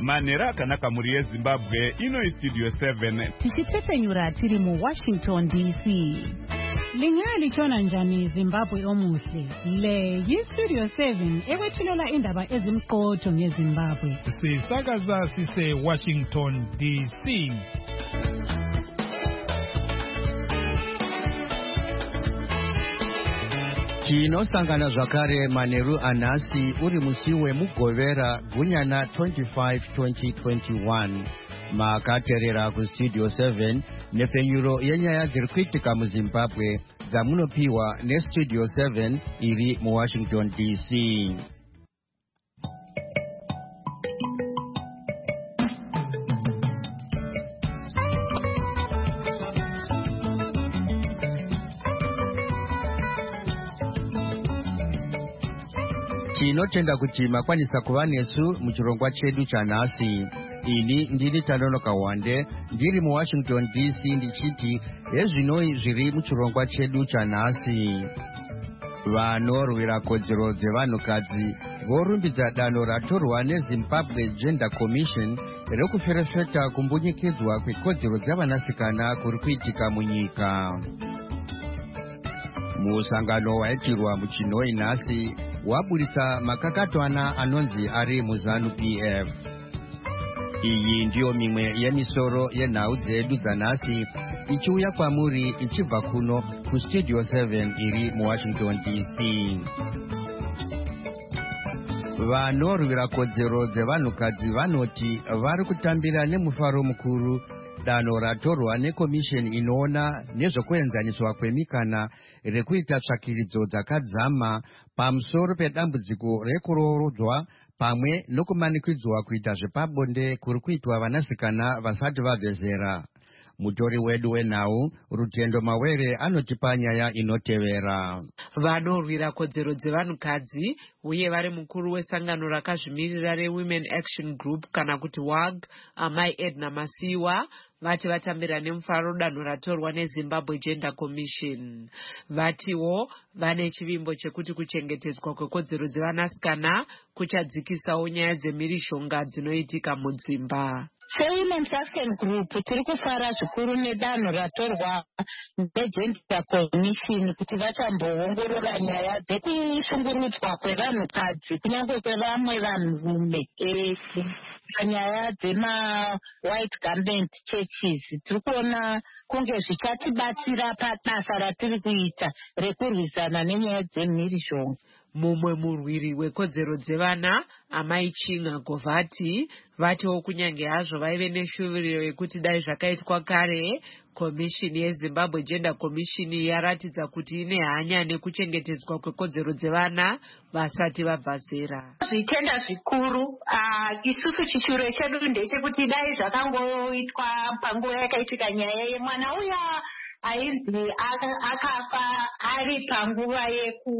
Manera akanaka muri yeZimbabwe ino Studio 7. Tichitepenyura tiri mu Washington DC. Lingali chona njani Zimbabwe omuhle. Le Studio 7 ewethulela indaba ezimqotho ngeZimbabwe. Sisakaza sise Washington DC. Chinosangana zvakare Maneru Anasi uri musi wemugovera gunyana 25-2021 makaterera kuStudio 7 nepfenyuro yenyaya dziri kuitika muZimbabwe dzamunopiwa neStudio 7 iri muWashington DC. Tinotenda kuti makwanisa kuva nesu muchirongwa chedu chanhasi. Ini ndini Tanonoka Wande ndiri muWashington DC ndichiti hezvinoi zviri muchirongwa chedu chanhasi. Vanorwira kodzero dzevanhukadzi vorumbidza danho ratorwa neZimbabwe Gender Commission rekuferefeta kumbunyikidzwa kwekodzero dzavanasikana kuri kuitika munyika. Musangano waitirwa muChinoi nhasi waburitsa makakatwana anonzi ari muZanu PF. Iyi ndiyo mimwe yemisoro yenhau dzedu dzanhasi ichiuya kwamuri ichibva kuno kuStudio 7 iri muWashington DC. Vanorwira kodzero dzevanhukadzi vanoti vari kutambira nemufaro mukuru danho ratorwa nekomisheni inoona nezvekuenzaniswa kwemikana rekuita tsvakiridzo dzakadzama pamusoro pedambudziko rekuroorodzwa pamwe nokumanikidzwa kuita zvepabonde kuri kuitwa vanasikana vasati vabve zera. Mutori wedu wenhau Rutendo Mawere anotipa nyaya inotevera. Vanorwira kodzero dzevanhukadzi uye vari mukuru wesangano rakazvimirira reWomen Action Group kana kuti WAG, Amai Edna Masiwa, vati vatambira nemufaro danho ratorwa neZimbabwe Gender Commission. Vatiwo vane chivimbo chekuti kuchengetedzwa kwekodzero dzevanasikana kuchadzikisawo nyaya dzemhirishonga dzinoitika mudzimba. seWomen Action Group tiri kufara zvikuru nedanho ratorwa neGender Commission kuti vachamboongorora nyaya dzekushungurudzwa kwevanhukadzi kunyange kwevamwe vanhurume panyaya dzema-white garment churches. Tiri kuona kunge zvichatibatsira pabasa ratiri kuita rekurwisana nenyaya dzemhirishonga. Mumwe murwiri wekodzero dzevana Amai Chinga Govati vatiwo kunyange hazvo vaive neshuviro yekuti dai zvakaitwa kare, komishini yeZimbabwe Gender Commission yaratidza kuti ine hanya nekuchengetedzwa kwekodzero dzevana vasati vabva zera. Zvitenda zvikuru isusu chishure chedu ndechekuti dai zvakangoitwa panguva yakaitika nyaya yemwana uya ainzi akafa ari panguva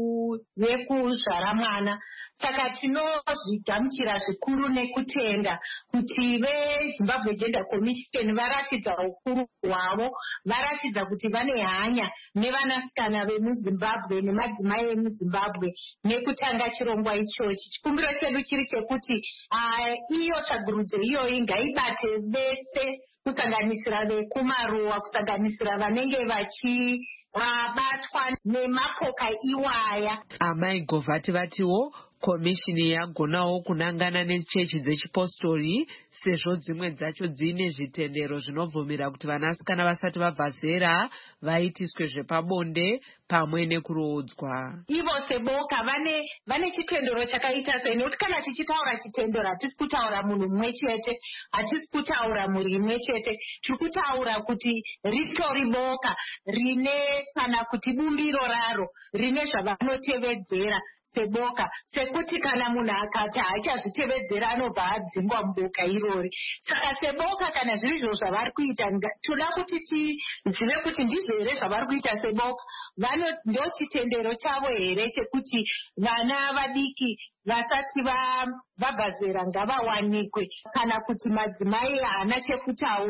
yekuzvara mwana. Saka tinozvigamuchira zvikuru nekutenda kuti veZimbabwe Gender Commission varatidza ukuru hwavo, varatidza kuti vane hanya nevanasikana vemuZimbabwe nemadzimai emuZimbabwe nekutanga chirongwa ichochi. Chikumbiro chedu chiri chekuti iyo tsvagurudzo iyoyi ngaibate vese, kusanganisira vekumaruwa, kusanganisira vanenge vachibatwa nemapoka iwaya. Amai Govati vatiwo komishini yagonawo kunangana nechechi dzechipostori sezvo dzimwe dzacho dzine zvitendero zvinobvumira kuti vanasikana vasati vabva zera vaitiswe zvepabonde pamwe nekuroodzwa. Ivo seboka vane chitendero chakaita sei, nekuti kana tichitaura chitendero hatisi kutaura munhu mumwe chete, hatisi kutaura mhuri imwe chete, tiri kutaura kuti ritori boka rine kana kuti bumbiro raro rine zvavanotevedzera seboka, sekuti kana munhu akati haachazvitevedzera anobva adzingwa muboka irori. Saka seboka kana zviri izvo zvavari kuita, toda kuti tizive kuti ndizvo here zvavari kuita seboka. Ndo chitendero chavo here chekuti vana vadiki vasati vabva zera ngavawanikwe, kana kuti madzimai haana chekutaura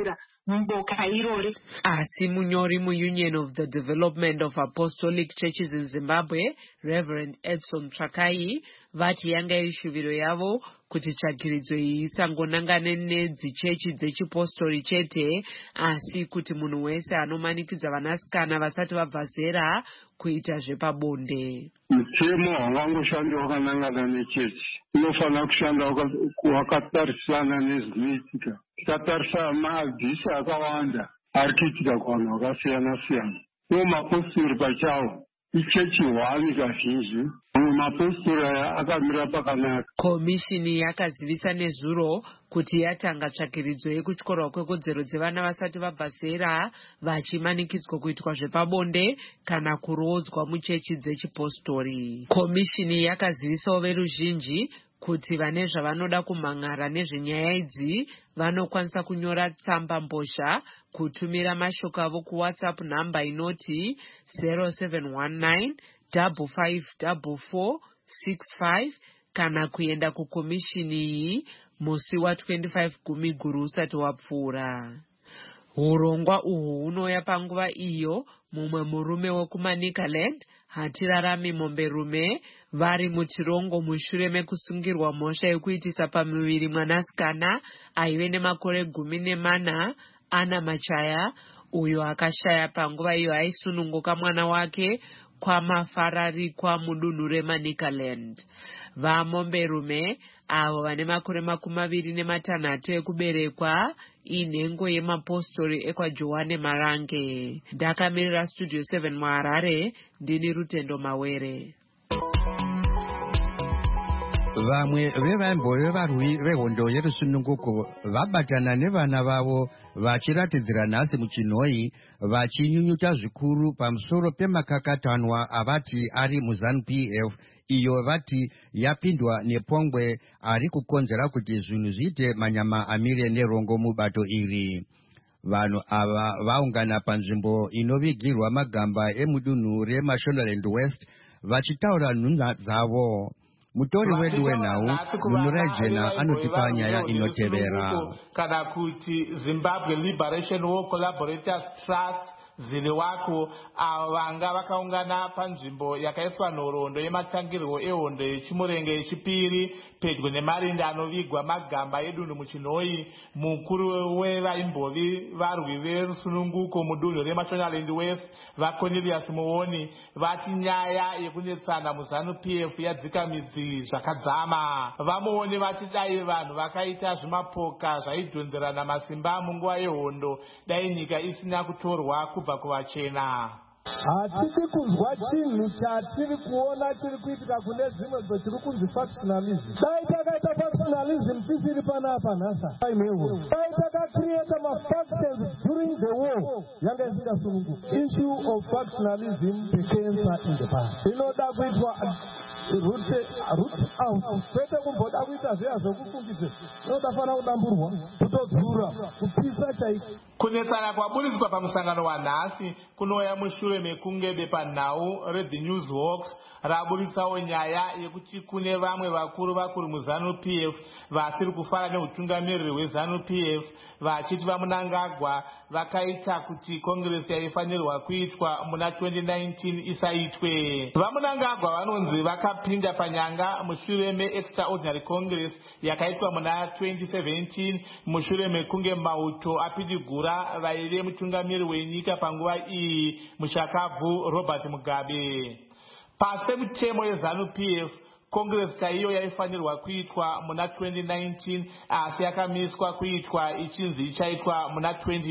mboka irori. Asi munyori muUnion of the Development of Apostolic Churches in Zimbabwe, Reverend Edson Trakai, vati yanga iri shuviro yavo kuti tsvagiridzo iyi isangonangane nedzichechi dzechipostori chete, asi kuti munhu wese anomanikidza vanasikana vasati vabva zera kuita zvepabonde. Mutemo hawangoshandi wakanangana nechechi, unofanira kushanda wakatarisana nezvinoitika. Tikatarisa maabhisi akawanda ari kuitika kuvanhu vakasiyana siyana. Iwo mapostori pachawo ichechi hwani kazhinji, mamwe mapostori aya akamira pakanaka. Komishini yakazivisa nezuro kuti yatanga tsvagiridzo yekutyorwa kwekodzero dzevana vasati vabva zera vachimanikidzwa kuitwa zvepabonde kana kurodzwa muchechi dzechipostori. Komishini yakazivisawo veruzhinji kuti vane zvavanoda kumhang'ara nezvenyaya idzi vanokwanisa kunyora tsamba mbozha kutumira mashoko avo kuWhatsApp nhamba inoti 0719 554465 kana kuenda kukomishini iyi musi wa25 Gumiguru usati wapfuura. Urongwa uhu hunoya panguva iyo mumwe murume wekumaNicaland, Hatirarami Momberume, vari muchirongo mushure mekusungirwa mhosva yekuitisa pamuviri mwanasikana aive nemakore 14, Ana Machaya, uyo akashaya panguva iyo aisununguka mwana wake kwamafararikwa mudunhu reManicaland. VaMomberume avo vane makore 26 ekuberekwa inhengo yemapostori ekwaJohane Marange. Ndakamirira Studio 7 muHarare, ndini Rutendo Mawere. Vamwe vevambo varwi vehondo yerusununguko vabatana nevana vavo vachiratidzira nhasi muchinhoi vachinyunyuta zvikuru pamusoro pemakakatanwa avati ari muZANU-PF, iyo vati yapindwa nepongwe ari kukonzera kuti zvinhu zviite manyama amire nerongo mubato iri. Vanhu ava vaungana panzvimbo inovigirwa magamba emudunhu reMashonaland West vachitaura nhunha dzavo. Mutori wedu wenhau Munurai Jena anotipa nyaya inotevera. Kana kuti Zimbabwe Liberation War Collaborators Trust ZILIWACO avo vanga vakaungana panzvimbo yakaiswa nhoroondo yematangirwo ehondo yechimurenge yechipiri pedyo nemarinde anovigwa magamba edunhu muchinhoi. Mukuru wevaimbovi varwi verusununguko mudunhu reMashonaland West, vaCornelius Muoni, vati nyaya yekunetsana muZANU-PF yadzika midzi zvakadzama. VaMuoni vati dai vanhu vakaita zvimapoka zvaidhonzerana masimba munguva yehondo, dai nyika isina kutorwa kubva kuvachena. Hatisi kunzwa chinhu chatiri kuona chiri kuitika kune dzimwe dzotiri kunzi factionalism. Dai takaita factionalism tisiri panapa nhasa. Dai takacreata mafactions during the war yanga isingasununguki. Issue of factionalism became in the past. Inoda kuitwa root out. Kwete kumboda kuita zviya zvokufungidze. Inodafana kudamburwa, kutodzura, kupisa chaiko. Kunetsana kwaburiswa pamusangano wanhasi kunoya mushure mekunge bepanhau reThe Newshawks raburisawo nyaya yekuti kune vamwe vakuru muZANU-PF vasiri kufara neutungamiriri hweZANU-PF vachiti vaMunangagwa vakaita kuti kongresi yaifanirwa kuitwa muna 2019 isaitwe. VaMunangagwa vanonzi vakapinda panyanga mushure meExtraordinary Congress yakaitwa muna 2017 mushure mekunge mauto apidigura vaive mutungamiriri wenyika panguva iyi muchakabvu Robert Mugabe. Pasi pemutemo yeZANU-PF, kongresi chaiyo yaifanirwa kuitwa muna 2019 asi yakamiswa kuitwa ichinzi ichaitwa muna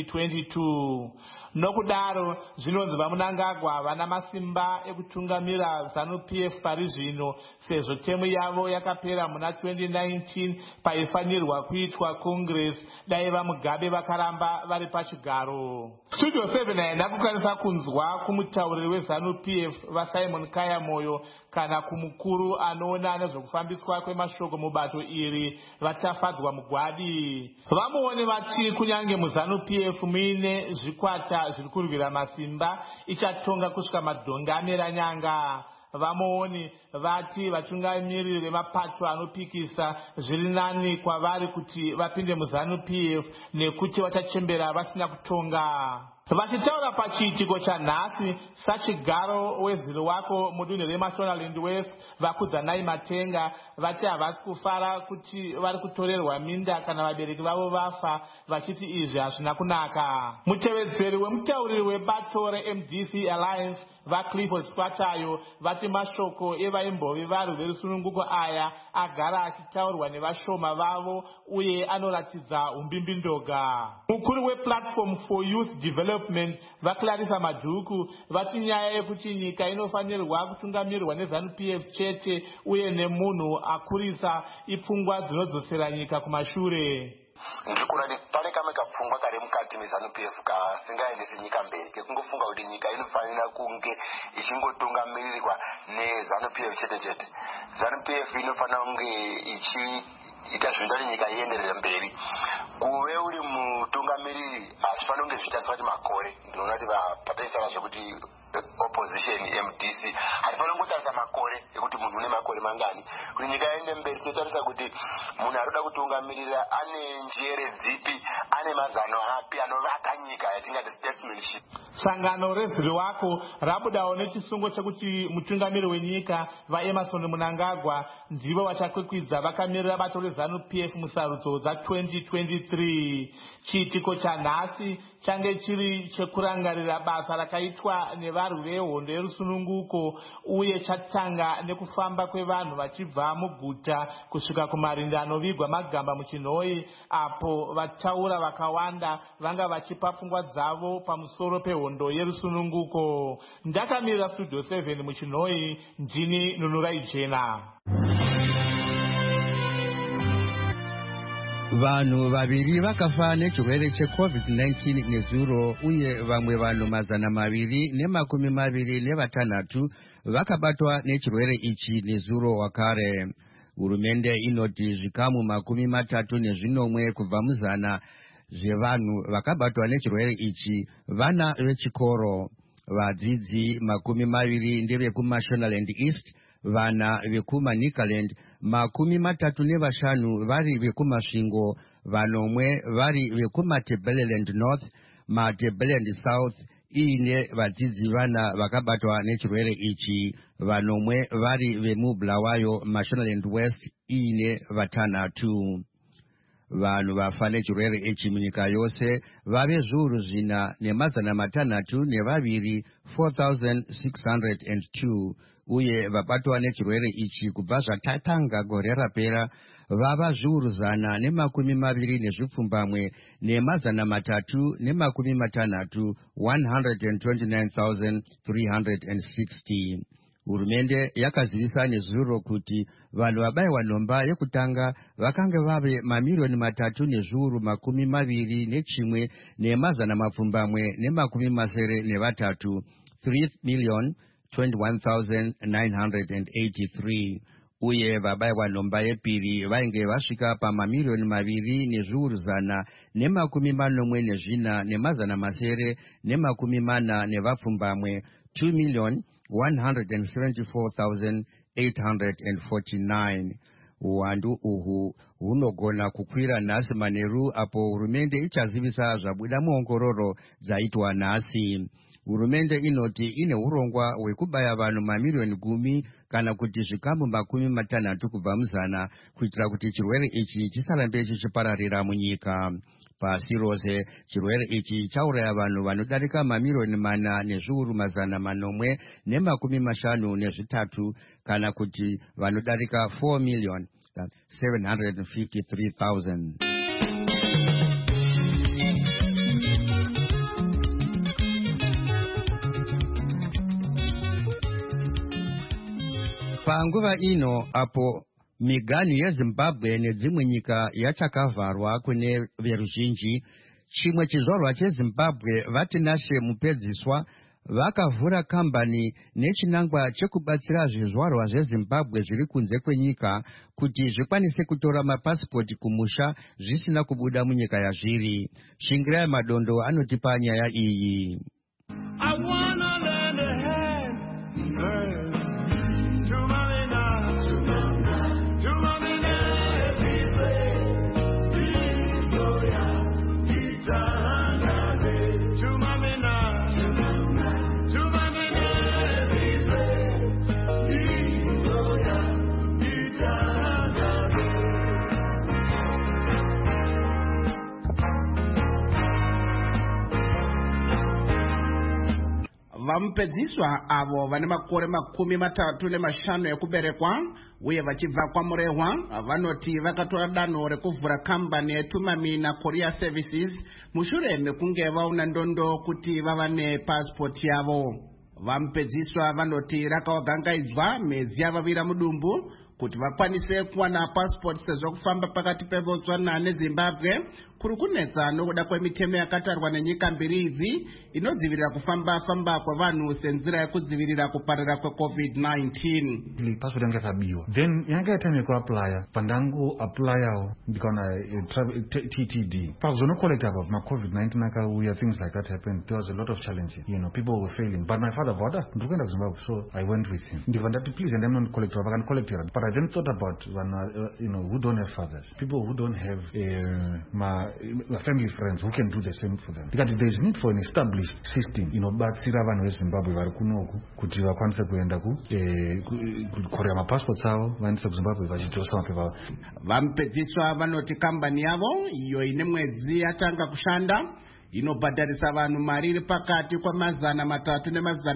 2022. Nokudaro zvinonzi vaMunangagwa havana masimba ekutungamira ZANU-PF pari zvino, sezvo temu yavo yakapera muna 2019 paifanirwa kuitwa kongresi dai vaMugabe vakaramba vari pachigaro. Studio 7 haina kukwanisa kunzwa kumutauriri weZANU-PF vaSimon Kayamoyo kana kumukuru anoona nezvekufambiswa kwemashoko mubato iri vatafadzwa Mugwadi. VaMuoni vati kunyange muZANU-PF muine zvikwata zviri kurwira masimba ichatonga kusvika madhonga ameranyanga. vamoni vati vatungamiriri vemapato anopikisa zviri nani kwavari kuti vapinde muZANU-PF nekuti vachachembera vasina kutonga. Vachitaura pachiitiko chanhasi, Sachigaro weZiruwako mudunhu reMashonaland West vakudzanai Matenga vati havasi kufara kuti vari kutorerwa minda kana vabereki vavo vafa, vachiti izvi hazvina kunaka. Mutevedzeri wemutauriri webato reMDC Alliance vaClifford Swatayo vati mashoko evaimbove varwi verusununguko aya agara achitaurwa nevashoma vavo uye anoratidza umbimbindoga. Mukuru wePlatform for Youth Development vaClarissa Madhuku vati nyaya yekuti nyika inofanirwa kutungamirwa neZANU-PF chete uye nemunhu akurisa ipfungwa dzinodzosera nyika kumashure. Ndikurani pane kamwe kapfungwa kari mukati meZANU-PF kasingaendesi nyika mberi kekungofunga kuti nyika inofanira kunge ichingotungamirirwa neZANU-PF chete chete. ZANU-PF inofanira kunge ichiita zvinoita kuti nyika ienderere mberi. Kuve uri mutungamiriri hazvifanira kunge zvichitaswa kuti makore. Ndinoona kuti pataisara zvekuti opposition MDC haifanira kungotarisa makore ekuti munhu une makore mangani. Kuti nyika iende mberi tinotarisa kuti munhu arikuda kutungamirira ane njere dzipi, ane mazano api anovaka nyika yatingati statesmanship. Sangano reZiruwako rabudawo nechisungo chekuti mutungamiri wenyika vaEmerson Mnangagwa ndivo vachakwikwidza vakamirira bato reZANU-PF musarudzo dza2023. Chiitiko chanhasi change chiri chekurangarira basa rakaitwa nevarwi vehondo yerusununguko uye chatanga nekufamba kwevanhu vachibva muguta kusvika kumarinda anovigwa Magamba muChinhoyi, apo vataura vakawanda vanga vachipa pfungwa dzavo pamusoro pehondo yerusununguko. Ndakamirira Studio 7 muChinhoyi, ndini Nunurai Jena. Vanhu vaviri vakafa nechirwere cheCovid-19 nezuro uye vamwe vanhu 226 vakabatwa nechirwere ichi nezuro wakare. Hurumende inoti zvikamu 34 kubva muzana zvevanhu vakabatwa nechirwere ichi vana vechikoro. Vadzidzi 20 ndevekuMashonaland East, vana vekuManicaland 35 vari vekumasvingo, vanomwe vari vekuMatebeleland North, Matebeleland South iine vadzidzi vana vakabatwa nechirwere ichi, vanomwe vari vemuBulawayo Mashonaland West iine 5. Vanhu vafa nechirwere ichi munyika yose vave zviuru 4,602 4,602 uye vabatwa nechirwere ichi kubva zvatatanga gore rapera vava zviuru 120 360 129,360. Hurumende yakazivisa nezuro kuti vanhu vabayiwa nhomba yekutanga vakanga vave 3,221,983 3,021,983 uye vabayiwa nhomba yepiri vainge vasvika pa2,244,940 2,174,849. Uwandu uhu hunogona kukwira nhasi manheru apo hurumende ichazivisa zvabuda muongororo dzaitwa nhasi. Hurumende inoti ine urongwa hwekubaya vanhu 10,000,000 kana kuti zvikamu 60 kubva muzana kuitira kuti chirwere ichi chisarambe chichipararira munyika. Pasi rose chirwere ichi chauraya vanhu vanodarika 4,453,000 kana kuti vanodarika 4,753,000. Panguva ino apo miganhu yeZimbabwe nedzimwe nyika yachakavharwa kune veruzhinji, chimwe chizvarwa cheZimbabwe vatinashe mupedziswa vakavhura kambani nechinangwa chekubatsira zvizvarwa zveZimbabwe zviri kunze kwenyika kuti zvikwanise kutora mapasipoti kumusha zvisina kubuda munyika yazviri. Shingirai Madondo anotipa nyaya iyi. Vamupedziswa avo vane makore 35 ekuberekwa uye vachibva kwaMurehwa vanoti vakatora danho rekuvhura kambani yeTumamina Courier Services mushure mekunge vaona ndondo kuti vava nepasipoti yavo. Vamupedziswa vanoti rakavagangaidzwa mezi yavavira mudumbu kuti vakwanise kuwana passport sezvo kufamba pakati peBotswana neZimbabwe kuri kunetsa nokuda kwemitemo yakatarwa nenyika mbiri idzi inodzivirira kufamba kwavanhu senzira yekudzivirira kuparira kweCovid-19. Passport yanga yakabiwa. Then yanga yatime kuapply pandangu applyawo ndikaona TTD. Pazono collect about COVID-19 akauya, things like that happened. There was a lot of challenges. People were failing. But my father bought it. Ndikuenda kuZimbabwe, so I went with him. Ndikandati please and I'm not collector. I can collect it. But I then thought about who don't have fathers, people who don't have my family friends who can do the same for them. Because there is need for an established system. Batsira vanhu veZimbabwe vari kunoku kuti vakwanise kuenda kukorea mapassports avo vaendese kuZimbabwe vachidzosa mapepa. Vamupedziswa vanoti kambani yavo iyo ine mwedzi yatanga kushanda inobhadharisa vanhu mari iri pakati kwa300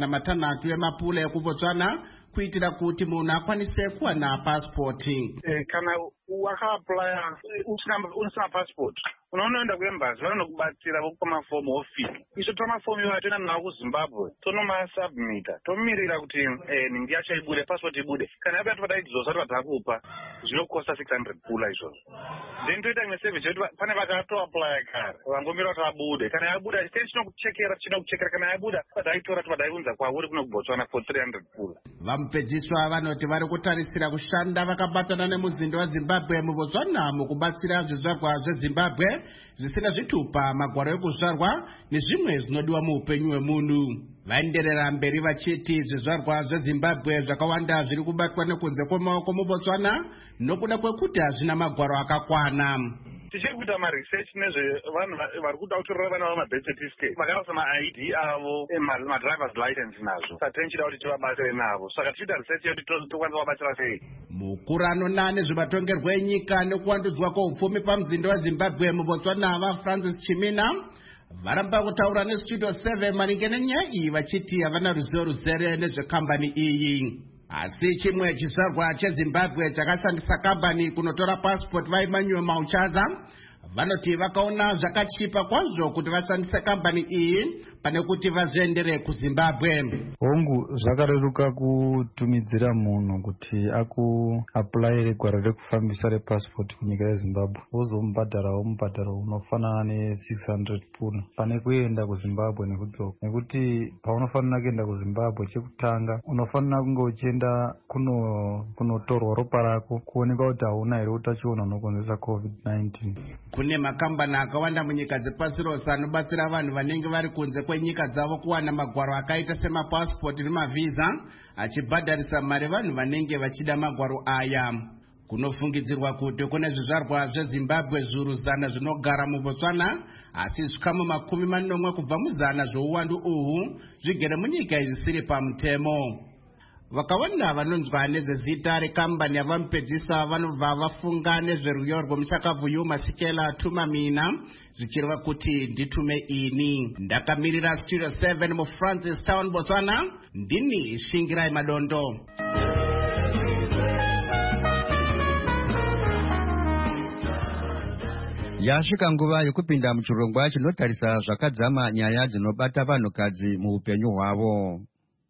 ne600 emapula ekuBotswana kuitira kuti munhu akwanise kuwana pasipoti. Kana wakaaplya usina passport unoenda kuembassy vanokubatsira vokupa mafomu ofisi. Isu tora mafomu iwayo toenda nawo kuZimbabwe tonomasubmita tomirira kuti nhingi yacho ibude, passport ibude. Kana yapera toda idzosa toda takupa zvinokosta 600 pula izvozvo. Then toita imwe service yokuti pane vakatoaplya kare vangomira kuti abude. Kana yabuda state chinokuchekera kana yabuda padaitora topadaivunza kwauri kuno kuBotswana for 300 pula. Vamupedziswa vanoti vari kutarisira kushanda vakabatana nemuzinda waZimbabwe muBotswana mukubatsira zvizvarwa zveZimbabwe zvisina zvitupa, magwaro ekuzvarwa nezvimwe zvinodiwa muupenyu hwemunhu. Vaenderera mberi vachiti zvizvarwa zveZimbabwe zvakawanda zviri kubatwa nekunze kwemaoko muBotswana nokuda kwekuti hazvina magwaro akakwana. Tichiri kuita maresearch nezvevanhu vari kuda kutorera vana vavo mabirth certificate vakavasa maID avo madrivers license nazvo saka tinchida kuti tivabatsire navo, saka tichiita research yekuti tokwanisa kuvabatsira sei. Mukuru anoona nezvematongerwo enyika nekuwandudzwa kweupfumi pamuzinda weZimbabwe muBotswana vaFrancis Chimina varamba kutaura neStudio 7 maringe nenyaya iyi vachiti havana ruzivo ruzere nezvekambani iyi. Asi chimwe chizvarwa cheZimbabwe chakashandisa kambani kunotora passport vaimanyuwe Mauchaza vanoti vakaona zvakachipa kwazvo kuti vashandise kambani iyi pane kuti vazviendere kuZimbabwe. Hongu zvakareruka kutumidzira munhu kuti akuaplayire gwaro rekufambisa repassport kunyika yeZimbabwe wozomubhadharawo mubhadharo unofanana ne600 pula pane kuenda kuZimbabwe nekudzoka. Nekuti paunofanira kuenda kuZimbabwe chekutanga unofanira kunge uchienda kunotorwa ropa rako kuoneka kuti hauna here utachiona unokonzesa COVID-19. Kune makambani akawanda munyika dzepasi rose anobatsira vanhu vanenge vari kunze kwenyika dzavo kuwana magwaro akaita semapasipoti nemavhiza achibhadharisa mari vanhu vanenge vachida magwaro aya. Kunofungidzirwa kuti kune zvizvarwa zveZimbabwe zviuru 100 zvinogara muBotswana asi zvikamu 40 kubva muzana zvouwandu uhu zvigere munyika zvisiri pamutemo. Vakawanda vanonzwa nezvezita rekambani yavamupedzisa vanobva vafunga nezveruyo rwomuchakabvuyu Masikela Tumamina zvichireva kuti nditume ini. Ndakamirira Studio 7 muFrancis Town Botswana, ndini Shingirai Madondo. Yasvika nguva yekupinda muchirongwa chinotarisa zvakadzama nyaya dzinobata vanhukadzi muupenyu hwavo.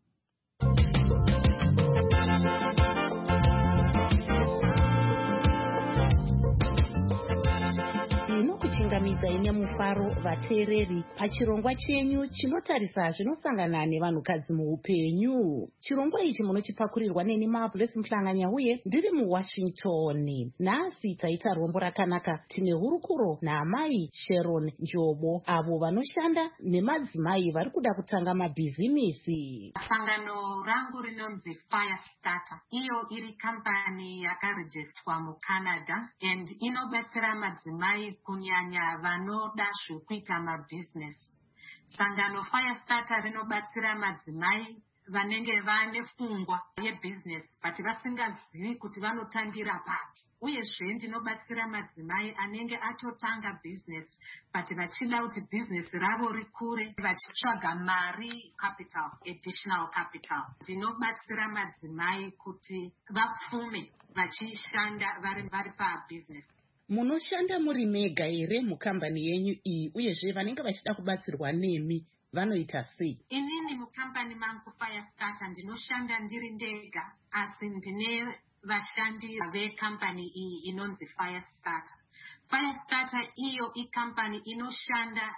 kuchingamidza ine mufaro vateereri pachirongwa chenyu chinotarisa zvinosangana nevanhukadzi muupenyu. Chirongwa ichi munochipakurirwa neni Marvelous Muhlanganya uye ndiri muWashington. Nhasi taita rombo rakanaka. Tine hurukuro naamai Sharon Njobo avo vanoshanda nemadzimai vari kuda kutanga mabhizimisi. Sangano rangu rinonzi Fire Starter. Iyo iri kampani yakarejistwa muCanada and inobatsira madzimai kunyanya vanoda zvekuita mabusiness. Sangano Fire Starter rinobatsira madzimai vanenge vane pfungwa yebusiness but vasingazivi kuti vanotangira papi. Uyezve ndinobatsira madzimai anenge atotanga business but vachida kuti business ravo rikure vachitsvaga mari capital, additional capital. Ndinobatsira madzimai kuti vapfume vachishanda vari pabusiness. Munoshanda muri mega here mukambani yenyu iyi, uyezve vanenge vachida kubatsirwa nemi vanoita sei? Inini mukambani mangu Firestarter ndinoshanda ndiri ndega, asi ndine vashandi vekambani iyi inonzi Firestarter. Firestarter iyo ikambani inoshanda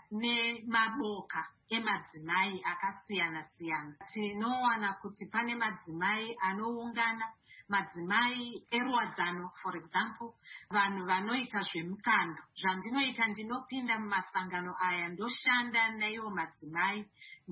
nemaboka emadzimai akasiyana siyana. Tinowana kuti pane madzimai anoungana, madzimai erwadzano, for example, vanhu vanoita zvemukando. Zvandinoita ndinopinda mumasangano aya ndoshanda naivo madzimai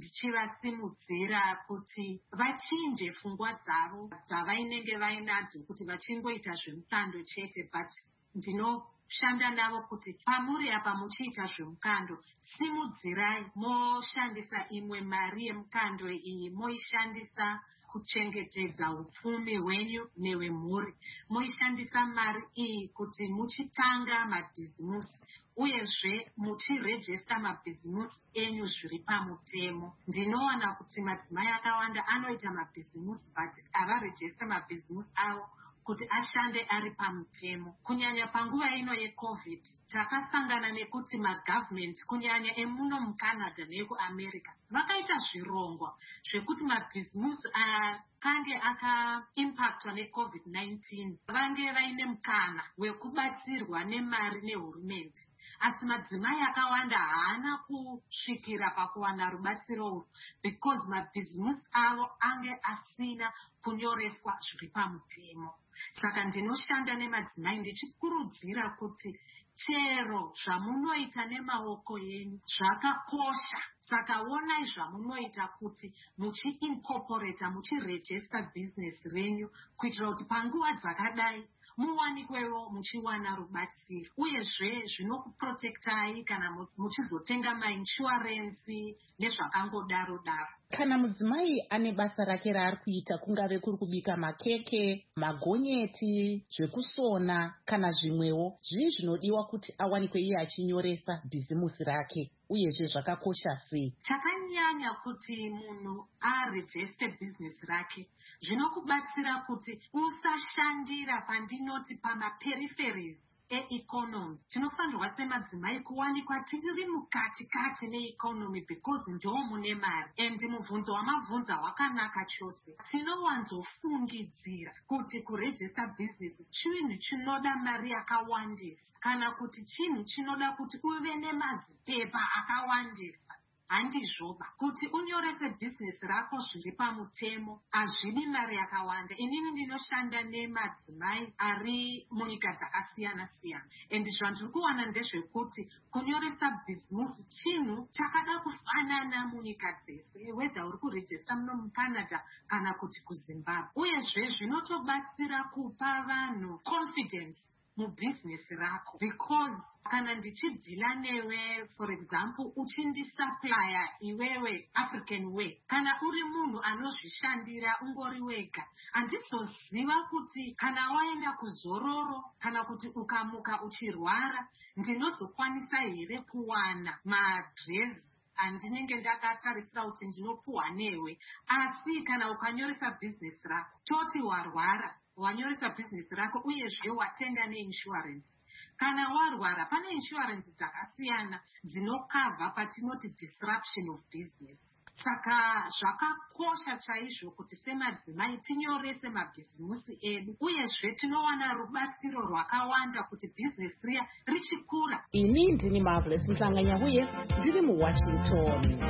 ndichivasimudzira kuti vachinje pfungwa dzavo dzavainenge vainadzo kuti vachingoita zvemukando chete, but ndinoshanda navo kuti pamuri apa muchiita zvemukando simudzirai moshandisa imwe mari yemukando iyi moishandisa kuchengetedza upfumi hwenyu nehwemhuri. Moishandisa mari iyi kuti muchitanga mabhizimusi uyezve muchirejesta mabhizimusi enyu zviri pamutemo. Ndinowana kuti madzimai akawanda anoita mabhizimusi but avarejesta mabhizimusi avo kuti ashande ari pamutemo. Kunyanya panguva ino yeCovid takasangana nekuti magovernment kunyanya emuno muCanada nekuAmerica vakaita zvirongwa zvekuti mabhizimusi akange akaimpactwa neCovid-19 vange vaine mukana wekubatsirwa nemari nehurumende. Asi madzimai akawanda haana kusvikira pakuwana rubatsiro urwu because mabhizimusi avo ange asina kunyoreswa zviri pamutemo. Saka ndinoshanda nemadzimai ndichikurudzira kuti chero zvamunoita nemaoko yenyu zvakakosha. Saka onai zvamunoita kuti muchiincorporata, muchirejesta business renyu kuitira kuti panguva dzakadai muwanikwewo muchiwana rubatsiro. Uyezve zvinokuprotektai kana muchizotenga mainshuwarensi nezvakangodaro daro. Kana mudzimai ane basa rake raari kuita, kungave kuri kubika makeke, magonyeti, zvekusona kana zvimwewo, zvii zvinodiwa kuti awanikwe iye achinyoresa bhizimusi rake, uyezve zvakakosha sei? Chakanyanya kuti munhu arejeste bhizimusi rake zvinokubatsira kuti usashandira pandinoti pamaperiferis economy. Tinofanirwa semadzimai kuwanikwa tiri mukati neeconomy because ndo mune mari. And mubvunzo wamabvunza hwakanaka chose. Tinowanzofungidzira kuti kurejesta business chinhu chinoda mari yakawandisa kana kuti chinhu chinoda kuti uve nemazipepa akawandisa. Handizvoba kuti unyorese business rako zviri pamutemo hazvidi mari yakawanda. Inini ndinoshanda nemadzimai ari munyika dzakasiyana siyana, and zvandiri kuwana ndezvekuti kunyoresa business chinhu chakada kufanana munyika dzese, whether uri kurejesta muno muCanada kana kuti kuZimbabwe. Uyezve zvinotobatsira kupa vanhu confidence mubusiness rako, because kana ndichidhila newe, for example, uchindisuplya iwewe African way, kana uri munhu anozvishandira ungori wega, handizoziva kuti kana waenda kuzororo kana kuti ukamuka uchirwara ndinozokwanisa here kuwana madresi andinenge ndakatarisira kuti ndinopuhwa newe. Asi kana ukanyoresa business rako, toti warwara wanyoresa business rako uyezve watenga neinsurance. Kana warwara pane insurance dzakasiyana dzinokavha patinoti disruption of business. Saka zvakakosha chaizvo kuti semadzimai tinyorese mabhizimusi edu uyezve tinowana rubatsiro rwakawanda kuti business riya richikura. Ini ndini Marvelous Mhlanga-Nyahuye ndiri muWashington.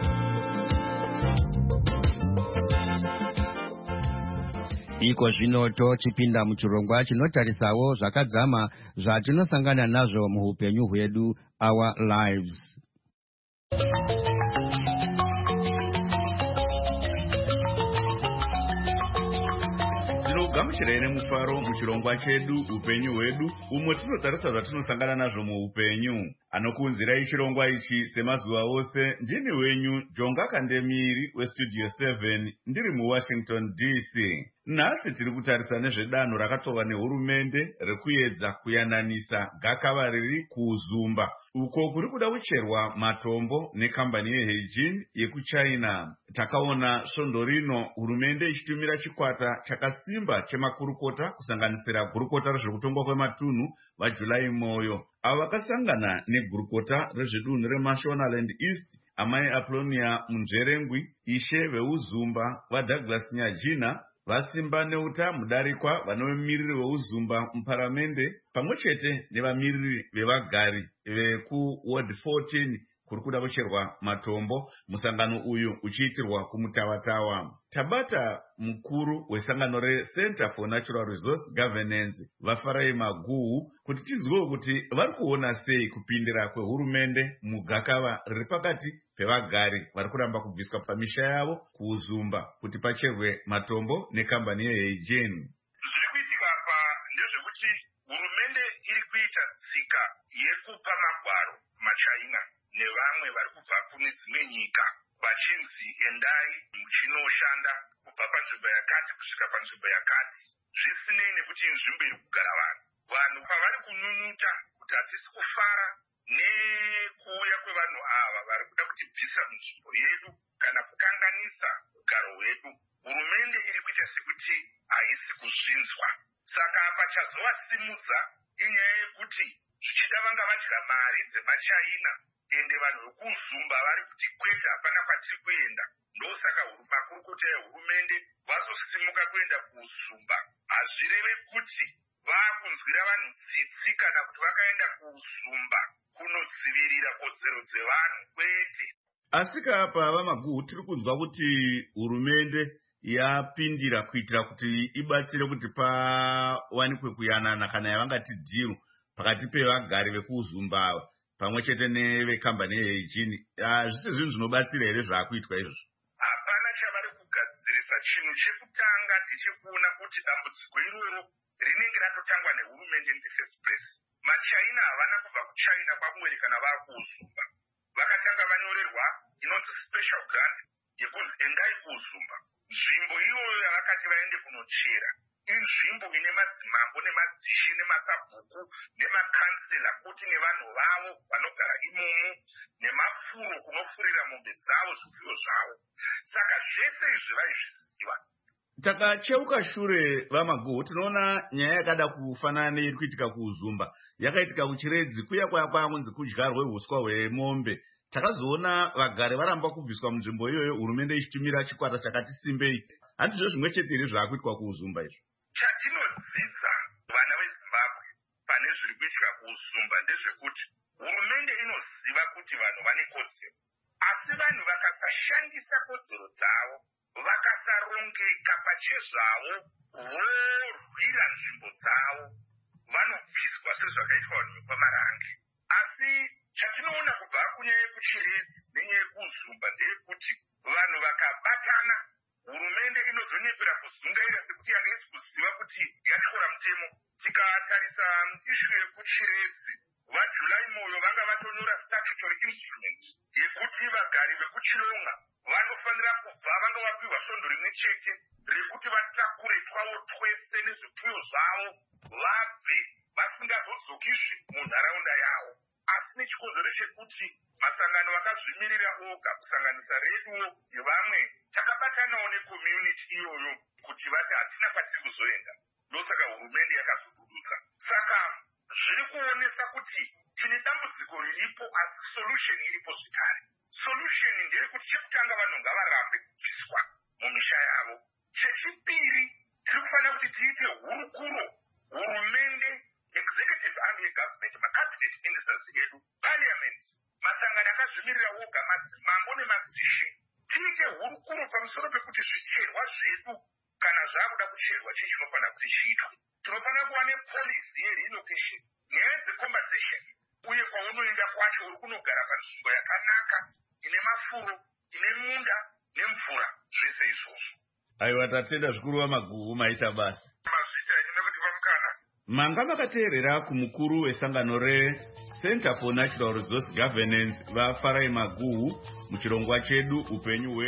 Iko zvino tochipinda muchirongwa chinotarisawo zvakadzama zvatinosangana nazvo muhupenyu hwedu, our lives. Tinogamuchira ine mufaro muchirongwa chedu upenyu hwedu, umwe tinotarisa zvatinosangana nazvo muupenyu. Anokunzirai chirongwa ichi semazuva ose ndini wenyu Jonga Kandemiri weStudio 7 ndiri muWashington DC. Nhasi tiri kutarisa nezvedanho rakatova nehurumende rekuedza kuyananisa gakava riri kuZumba, uko kuri kuda kucherwa matombo nekambani yeHeijin yekuChina. Takaona svondo rino hurumende ichitumira chikwata chakasimba chemakurukota kusanganisira gurukota rezvekutongwa kwematunhu vaJulai Moyo, avo vakasangana negurukota rezvedunhu reMashonaland East amai Aplonia Munzverengwi, ishe veUZumba vaDouglas Nyajina, vasimba neuta mudarikwa vanomiriri veUZumba muparamende, pamwe chete nevamiriri vevagari vekuWard 14 kuri kuda kucherwa matombo, musangano uyu uchiitirwa kumutawatawa. Tabata mukuru wesangano reCenter for Natural Resource Governance Vafarai Maguhu kuti tinzwewo kuti vari kuona sei kupindira kwehurumende mugakava riri pakati pevagari vari kuramba kubviswa pamisha yavo kuZumba kuti pacherwe matombo nekambani yeHeijin. Zviri kuitika apa ndezvekuti hurumende iri kuita tsika yekupa magwaro maChina nevamwe vari kubva kune dzimwe nyika vachinzi endai muchinoshanda kubva panzvimbo yakati kusvika panzvimbo yakati, zvisinei nekuti nzvimbo iri kugara vanhu. Vanhu pavari kunyunyuta kuti hatisi kufara nekuuya kwevanhu ava vari kuda kutibvisa munzvimbo yedu kana kukanganisa ugaro hwedu, hurumende iri kuita sekuti haisi kuzvinzwa. Saka apa chazovasimudza inyaya yekuti zvichida vanga vadya mari dzemaChina, ende vanhu vekuZumba vari kuti kwete hapana kwatiri kuenda. Ndosaka makurukota ehurumende vazosimuka kuenda kuZumba. Hazvireve kuti vakunzwira vanhu tsitsi kana kuti vakaenda kuZumba kunodzivirira kodzero dzevanhu, kwete. Asika apa vaMaguhu tiri kunzwa kuti hurumende yapindira kuitira kuti ibatsire kuti pawanikwe kuyanana kana yavangati dhiru pakati pevagari vekuZumba pamwe chete nevekambani yeHeijin. Zvisi zvinhu zvinobatsira here zvaakuitwa izvozvo? Hapana chavari kugadzirisa. Chinhu chekutanga ndichekuona kuti dambudziko iroro rinenge ratotangwa nehurumende in the first place. maChina havana kubva kuChina kwakumweri kana vava kuZumba. Vakatanga vanyorerwa inonzi special grant yekunzi endai kuZumba. Nzvimbo iyoyo yavakati vaende kunochera inzvimbo ine madzimambo nemazishe nemasabhuku nemakansela kuti nevanhu vavo vanogara imomo nemafuro kunofurira mombe dzavo zvifuyo zvavo. Saka zvese izvi vaizviziva. Takacheuka shure vaMaguhu tinoona nyaya yakada kufanana neiri kuitika kuZumba yakaitika kuChiredzi, kuya kwakunzi kudyarwe huswa hwemombe. Takazoona vagari varamba kubviswa munzvimbo iyoyo, hurumende ichitumira chikwata chakati simbei. Handizvo zvimwe chete here zvaakuitwa kuZumba izvo? Chatinodzidza vana veZimbabwe pane zviri kuitika kuZumba ndezvekuti hurumende inoziva kuti vanhu vane kodzero, asi vanhu vakasashandisa kodzero dzavo, vakasarongeka pachezvavo, vorwira nzvimbo dzavo, vanobviswa sezvakaitwa vanhu vekwaMarange. Asi chatinoona kubva kunyaya yekuChiredzi nenyaya yekuZumba ndeyekuti vanhu vakabatana, hurumende inozonyepera kuzungaira sekuti yanga isi kuziva kuti yatyora mutemo. Tikatarisa ishu yekuChiredzi, vaJulai Moyo vanga vatonyora statutory instrument yekuti vagari vekuChilonga vanofanira kubva vanga vapiwa svondo rimwe chete rekuti vatakure twavo twese nezvituyo zvavo vabve vasingazodzokizve munharaunda yavo. Asi nechikonzero chekuti masangano akazvimirira oga kusanganisa reduwo nevamwe takabatanawo necommunity iyoyo kuti vati hatina kwatiri kuzoenda, ndosaka hurumende yakazodudusa. Saka zviri kuonesa kuti tine dambudziko riripo asi solution iripo zvekare. Solution ndeyekuti chekutanga vanhu ngavarambe kubviswa mumisha yavo. Chechipiri tiri kufanira kuti tiite hurukuro, hurumende, executive arm yegovernment, macabinet ministers edu, parliament, masangano akazvimirira woga, madzimambo nemazishe, tiite hurukuro pamusoro pekuti zvicherwa zvedu kana zvaakuda kucherwa chii chinofanira kuti chiitwe. Tinofanira kuva nepolicy yerelocation, nyaya dzecompensation, uye kwaunoenda kwacho uri kunogara panzvimbo yakanaka ine mafuro, ine munda nemvura, zvese izvozvo. Aiwa, tatenda zvikuru vaMaguhu, maita basa. Mazvita ine kuti vamukana. Manga makateerera kumukuru wesangano Center for Natural Resource Governance vaFarai Maguhu muchirongwa chedu upenyu